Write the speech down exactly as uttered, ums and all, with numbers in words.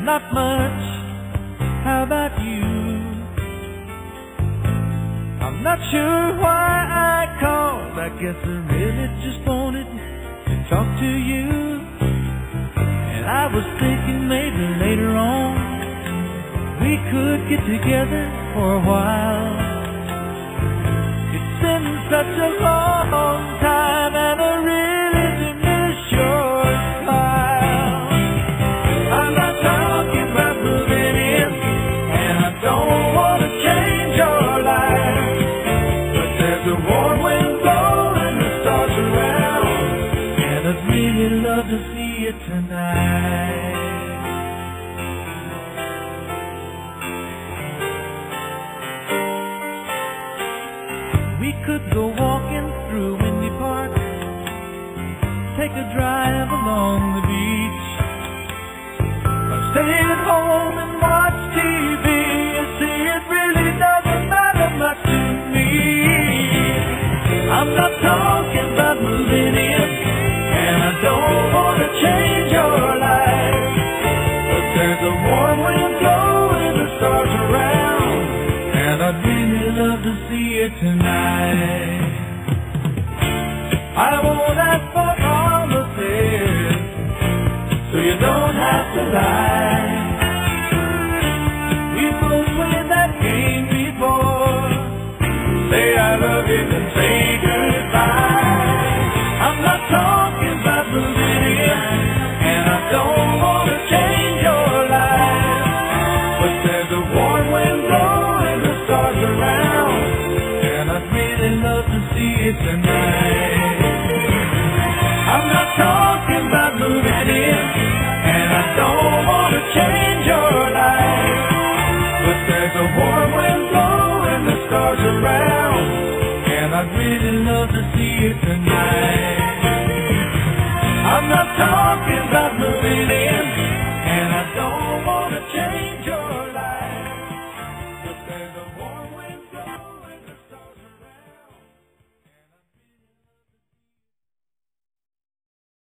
not much. How about you? I'm not sure why I called. I guess I really just wanted to talk to you. And I was thinking maybe later on we could get together for a while. It's been such a long time and I really do miss your smile. I'm not talking about moving in, and I don't want to change your life, but there's a warm wind blowing the stars around, and I'd really love to see you tonight. We could go walking through Windy Park, take a drive along the beach, or stay at home and watch T V. You see, it really doesn't matter much to me. I'm not talking about moving in, and I don't want to change your life, but there's a warm wind blowing the stars around, and I'd really love to see you tonight. I won't ask for promises, so you don't have to lie. We both played that game before. Say I love you and say goodbye. I'm not talking about moving in, and I don't want to change your life, but there's a warm wind blowing the stars around, and I'd really love to see you tonight. I'm not talking about moving in, and I don't want to change your life, but there's a warm wind blowing the stars around, and I'd really love to see you tonight.